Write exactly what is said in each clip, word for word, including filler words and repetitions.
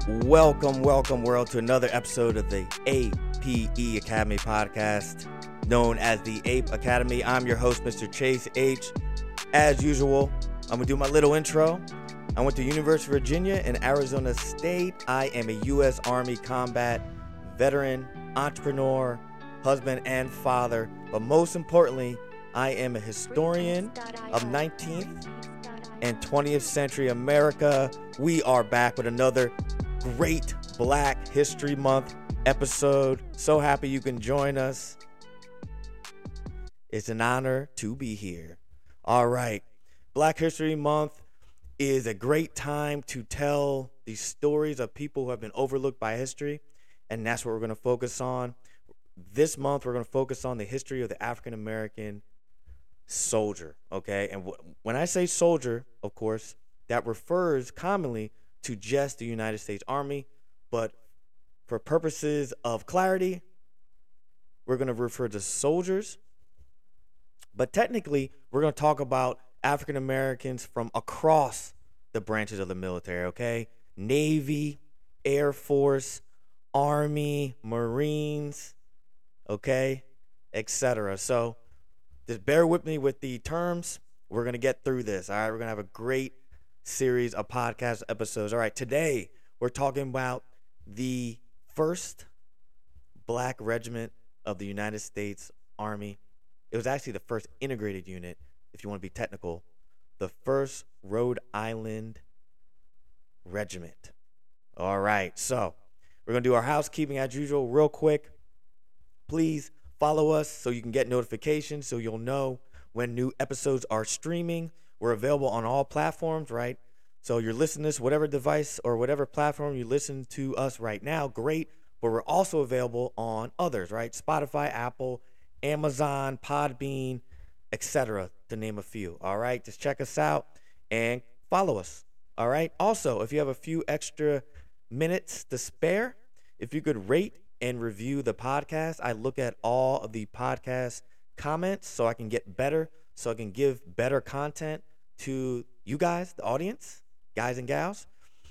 Welcome, welcome, world, to another episode of the A P E Academy podcast, known as the Ape Academy. I'm your host, Mister Chase H. As usual, I'm going to do my little intro. I went to University of Virginia and Arizona State. I am a U S Army combat veteran, entrepreneur, husband, and father. But most importantly, I am a historian of nineteenth and twentieth century America. We are back with another great Black History Month episode. So happy you can join us. It's an honor to be here. All right. Black History Month is a great time to tell the stories of people who have been overlooked by history, and that's what we're going to focus on. This month, we're going to focus on the history of the African American soldier, okay? And w- when I say soldier, of course, that refers commonly to just the United States Army, but for purposes of clarity, we're going to refer to soldiers. But technically, we're going to talk about African Americans from across the branches of the military, okay? Navy, Air Force, Army, Marines, okay, et cetera. So just bear with me with the terms. We're going to get through this, all right? We're going to have a great series of podcast episodes. All right, today we're talking about the first Black regiment of the United States Army. It was actually the first integrated unit, if you want to be technical, the first Rhode Island Regiment. All right, so we're going to do our housekeeping as usual real quick. Please follow us so you can get notifications, so you'll know when new episodes are streaming. We're available on all platforms, right? So you're listening to this, whatever device or whatever platform you listen to us right now, great. But we're also available on others, right? Spotify, Apple, Amazon, Podbean, et cetera, to name a few. All right, just check us out and follow us. All right. Also, if you have a few extra minutes to spare, if you could rate and review the podcast. I look at all of the podcast comments so I can get better, so I can give better content to you guys, the audience, guys and gals.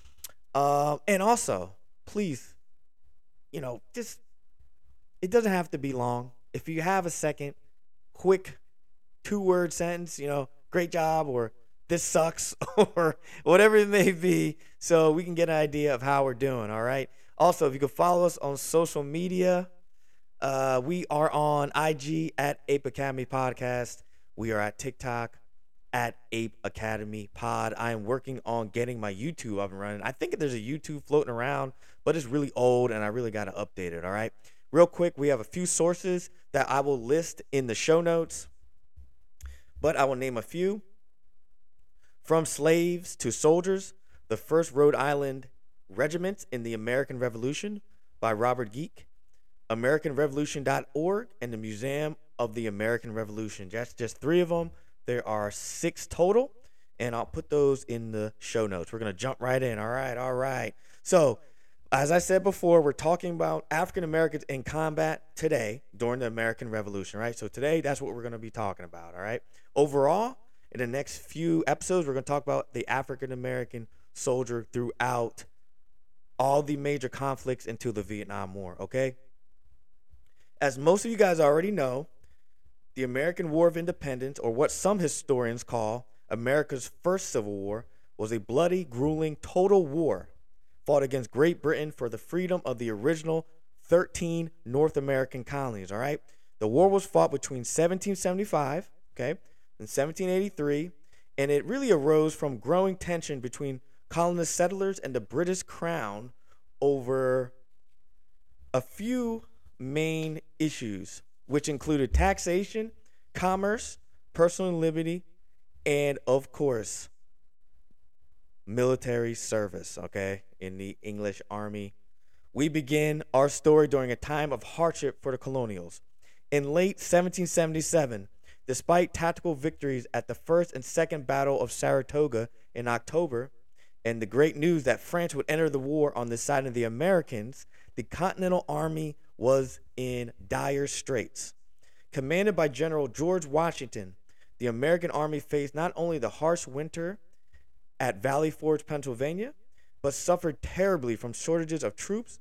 Um, and also, please, you know, just, it doesn't have to be long. If you have a second, quick two-word sentence, you know, great job, or this sucks, or whatever it may be, so we can get an idea of how we're doing, all right? Also, if you could follow us on social media, uh, we are on I G at Ape Academy Podcast. We are at TikTok at Ape Academy Pod. I am working on getting my YouTube up and running. I think there's a YouTube floating around, but it's really old, and I really got to update it, all right? Real quick, we have a few sources that I will list in the show notes, but I will name a few. From Slaves to Soldiers, the First Rhode Island Regiment in the American Revolution by Robert Geek, American Revolution dot org, and the Museum of the American Revolution. That's just three of them. There are six total, and I'll put those in the show notes. We're going to jump right in. All right, all right. So, as I said before, we're talking about African Americans in combat today during the American Revolution, right? So today, that's what we're going to be talking about, all right? Overall, in the next few episodes, we're going to talk about the African American soldier throughout all the major conflicts into the Vietnam War, okay? As most of you guys already know, the American War of Independence, or what some historians call America's first Civil War, was a bloody, grueling, total war fought against Great Britain for the freedom of the original thirteen North American colonies, all right? The war was fought between seventeen seventy-five, okay, and seventeen eighty-three, and it really arose from growing tension between colonist settlers and the British Crown over a few main issues, which included taxation, commerce, personal liberty, and, of course, military service, okay, in the English Army. We begin our story during a time of hardship for the colonials. In late seventeen seventy-seven, despite tactical victories at the First and Second Battle of Saratoga in October, and the great news that France would enter the war on the side of the Americans, the Continental Army was in dire straits. Commanded by General George Washington, the American Army faced not only the harsh winter at Valley Forge, Pennsylvania, but suffered terribly from shortages of troops,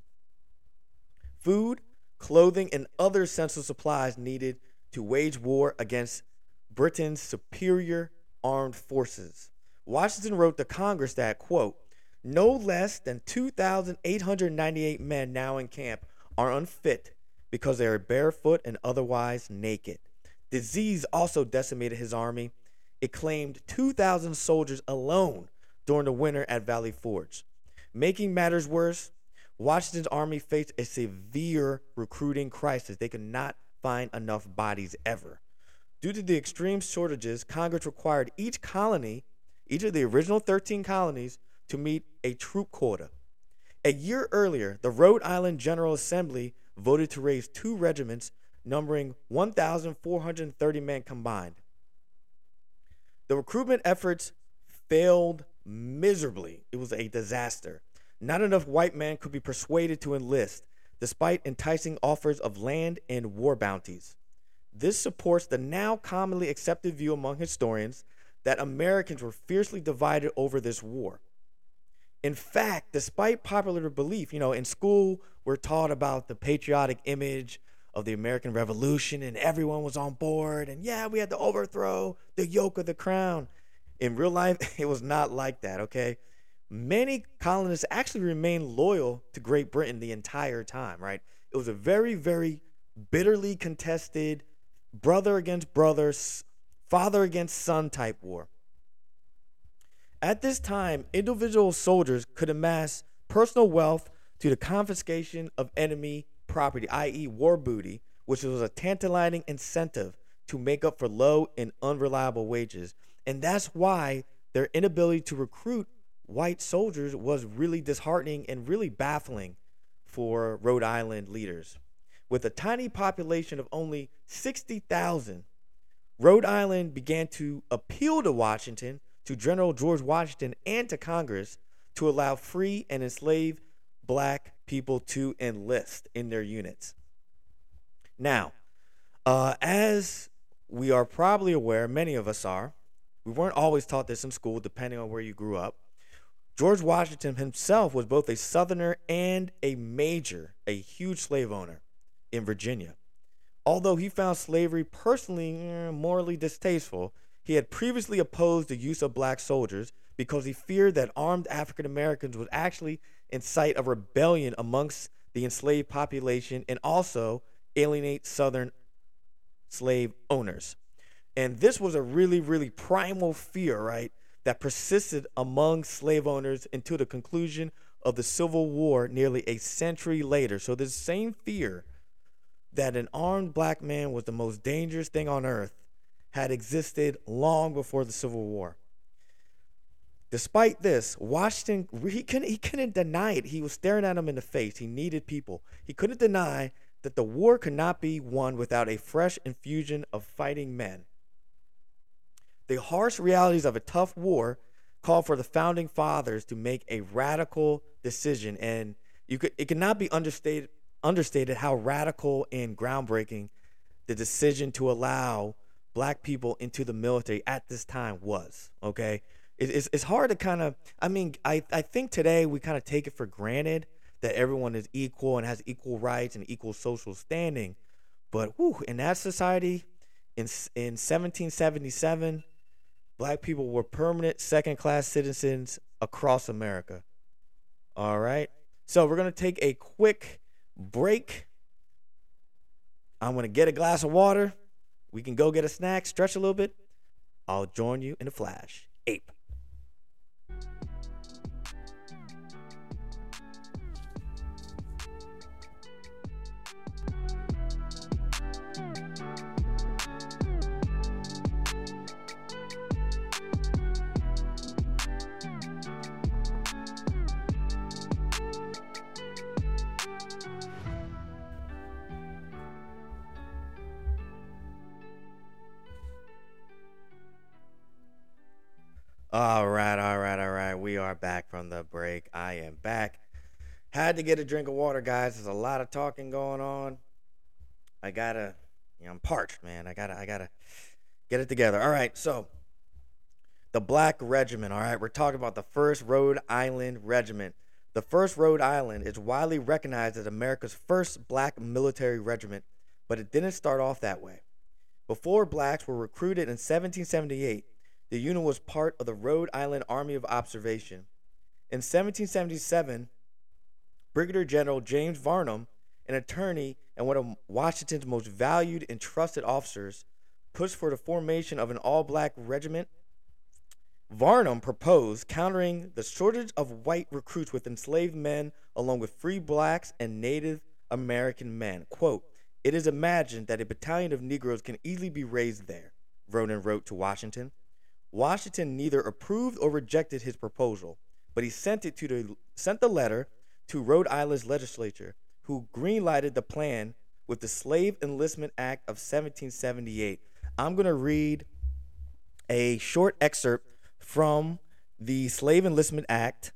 food, clothing, and other essential supplies needed to wage war against Britain's superior armed forces. Washington wrote to Congress that, quote, no less than two thousand eight hundred ninety-eight men now in camp are unfit because they are barefoot and otherwise naked. Disease also decimated his army. It claimed two thousand soldiers alone during the winter at Valley Forge. Making matters worse, Washington's army faced a severe recruiting crisis. They could not find enough bodies ever. Due to the extreme shortages, Congress required each colony, each of the original thirteen colonies, to meet a troop quota. A year earlier, the Rhode Island General Assembly voted to raise two regiments numbering one thousand four hundred thirty men combined. The recruitment efforts failed miserably. It was a disaster. Not enough white men could be persuaded to enlist, despite enticing offers of land and war bounties. This supports the now commonly accepted view among historians that Americans were fiercely divided over this war. In fact, despite popular belief, you know, in school, we're taught about the patriotic image of the American Revolution and everyone was on board and yeah, we had to overthrow the yoke of the crown. In real life, it was not like that, okay? Many colonists actually remained loyal to Great Britain the entire time, right? It was a very, very bitterly contested brother against brother, father against son type war. At this time, individual soldiers could amass personal wealth through the confiscation of enemy property, that is war booty, which was a tantalizing incentive to make up for low and unreliable wages. And that's why their inability to recruit white soldiers was really disheartening and really baffling for Rhode Island leaders. With a tiny population of only sixty thousand, Rhode Island began to appeal to Washington, to General George Washington, and to Congress to allow free and enslaved black people to enlist in their units. Now, uh, as we are probably aware, many of us are, we weren't always taught this in school, depending on where you grew up. George Washington himself was both a Southerner and a major, a huge slave owner in Virginia. Although he found slavery personally eh, morally distasteful, he had previously opposed the use of black soldiers because he feared that armed African Americans would actually incite a rebellion amongst the enslaved population and also alienate Southern slave owners. And this was a really, really primal fear, right, that persisted among slave owners until the conclusion of the Civil War nearly a century later. So this same fear that an armed black man was the most dangerous thing on earth had existed long before the Civil War. Despite this, Washington, he couldn't, he couldn't deny it. He was staring at him in the face. He needed people. He couldn't deny that the war could not be won without a fresh infusion of fighting men. The harsh realities of a tough war called for the founding fathers to make a radical decision, and you could it cannot be understated understated how radical and groundbreaking the decision to allow black people into the military at this time was. Okay, it, it's it's hard to kind of I mean I I think today we kind of take it for granted that everyone is equal and has equal rights and equal social standing, but whew, in that society, in in seventeen seventy-seven. Black people were permanent second-class citizens across America. All right. So we're going to take a quick break. I'm going to get a glass of water. We can go get a snack, stretch a little bit. I'll join you in a flash. Ape. All right, all right, all right. We are back from the break. I am back. Had to get a drink of water, guys. There's a lot of talking going on. I gotta, you know, I'm parched, man. I gotta, I gotta get it together. All right, so The Black Regiment. All right, we're talking about the first Rhode Island Regiment. The first Rhode Island is widely recognized as America's first black military regiment, but it didn't start off that way. Before blacks were recruited in seventeen seventy-eight, the unit was part of the Rhode Island Army of Observation. In seventeen seventy-seven, Brigadier General James Varnum, an attorney and one of Washington's most valued and trusted officers, pushed for the formation of an all-black regiment. Varnum proposed countering the shortage of white recruits with enslaved men along with free blacks and Native American men. Quote, "It is imagined that a battalion of Negroes can easily be raised there," Vernon wrote to Washington. Washington neither approved or rejected his proposal, but he sent it to the sent the letter to Rhode Island's legislature, who greenlighted the plan with the Slave Enlistment Act of seventeen seventy-eight. I'm going to read a short excerpt from the Slave Enlistment Act,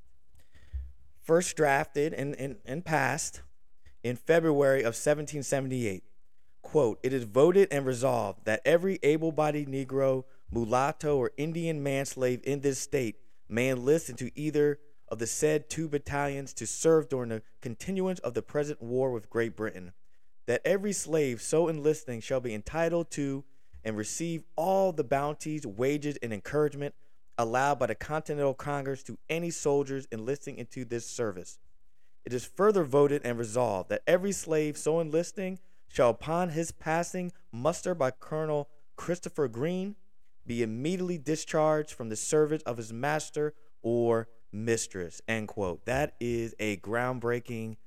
first drafted and, and, and passed in February of seventeen seventy-eight. Quote, "It is voted and resolved that every able-bodied Negro, mulatto, or Indian manslave in this state may enlist into either of the said two battalions to serve during the continuance of the present war with Great Britain. That every slave so enlisting shall be entitled to and receive all the bounties, wages, and encouragement allowed by the Continental Congress to any soldiers enlisting into this service. It is further voted and resolved that every slave so enlisting shall upon his passing muster by Colonel Christopher Green be immediately discharged from the service of his master or mistress." End quote. That is a groundbreaking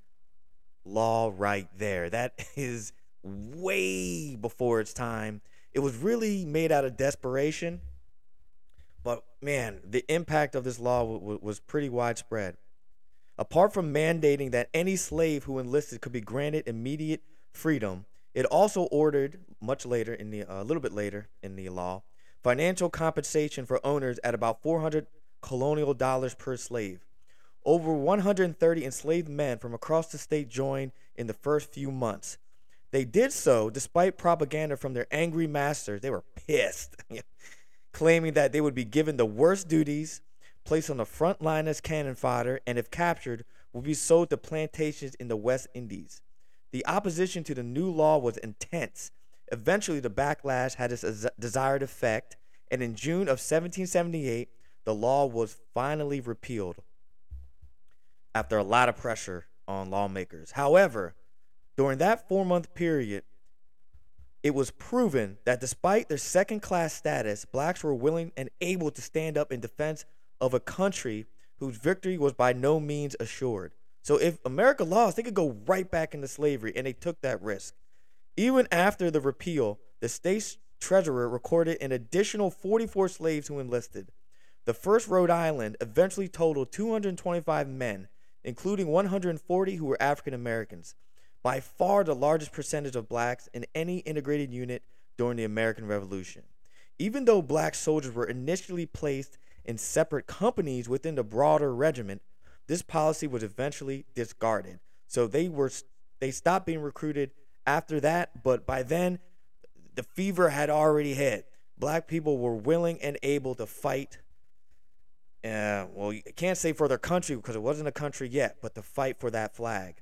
law right there. That is way before its time. It was really made out of desperation, but man, the impact of this law w- w- was pretty widespread. Apart from mandating that any slave who enlisted could be granted immediate freedom, it also ordered, much later in the a uh, little bit later in the law, financial compensation for owners at about four hundred colonial dollars per slave. Over one hundred thirty enslaved men from across the state joined in the first few months. They did so despite propaganda from their angry masters. They were pissed, claiming that they would be given the worst duties, placed on the front line as cannon fodder, and if captured, would be sold to plantations in the West Indies. The opposition to the new law was intense. Eventually, the backlash had its desired effect, and in June of seventeen seventy-eight, the law was finally repealed after a lot of pressure on lawmakers. However, during that four-month period, it was proven that despite their second-class status, blacks were willing and able to stand up in defense of a country whose victory was by no means assured. So if America lost, they could go right back into slavery, and they took that risk. Even after the repeal, the state's treasurer recorded an additional forty-four slaves who enlisted. The first Rhode Island eventually totaled two hundred twenty-five men, including one hundred forty who were African Americans, by far the largest percentage of blacks in any integrated unit during the American Revolution. Even though black soldiers were initially placed in separate companies within the broader regiment, this policy was eventually discarded. So they were they stopped being recruited after that, but by then the fever had already hit. Black people were willing and able to fight. Uh, well, you can't say for their country because it wasn't a country yet, but to fight for that flag.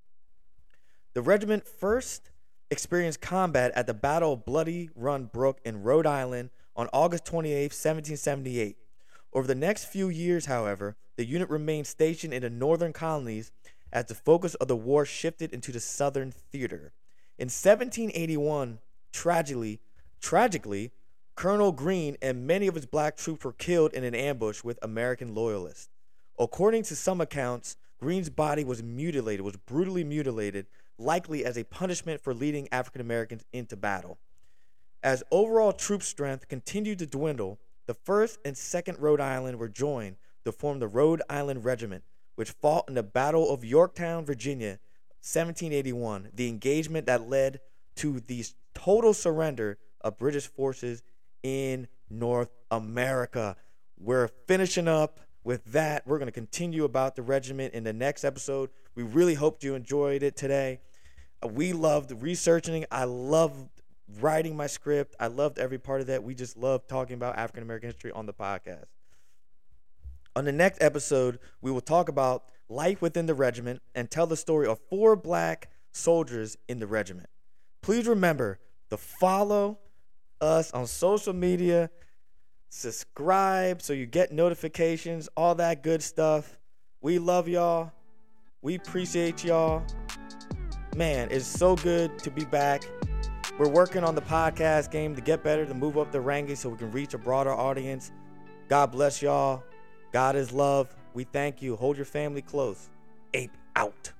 The regiment first experienced combat at the Battle of Bloody Run Brook in Rhode Island on August twenty-eighth, seventeen seventy-eight. Over the next few years, however, the unit remained stationed in the northern colonies as the focus of the war shifted into the southern theater. In seventeen eighty-one, tragically, tragically, Colonel Green and many of his black troops were killed in an ambush with American loyalists. According to some accounts, Green's body was mutilated, was brutally mutilated, likely as a punishment for leading African Americans into battle. As overall troop strength continued to dwindle, the first and second Rhode Island were joined to form the Rhode Island Regiment, which fought in the Battle of Yorktown, Virginia, seventeen eighty-one, the engagement that led to the total surrender of British forces in North America. We're finishing up with that. We're going to continue about the regiment in the next episode. We really hope you enjoyed it today. We loved researching. I loved writing my script. I loved every part of that. We just love talking about African American history on the podcast. On the next episode, we will talk about life within the regiment and tell the story of four black soldiers in the regiment. Please remember to follow us on social media, subscribe so you get notifications, all that good stuff. We love y'all. We appreciate y'all. Man, it's so good to be back. We're working on the podcast game to get better, to move up the rankings so we can reach a broader audience. God bless y'all. God is love. We thank you. Hold your family close. Ape out.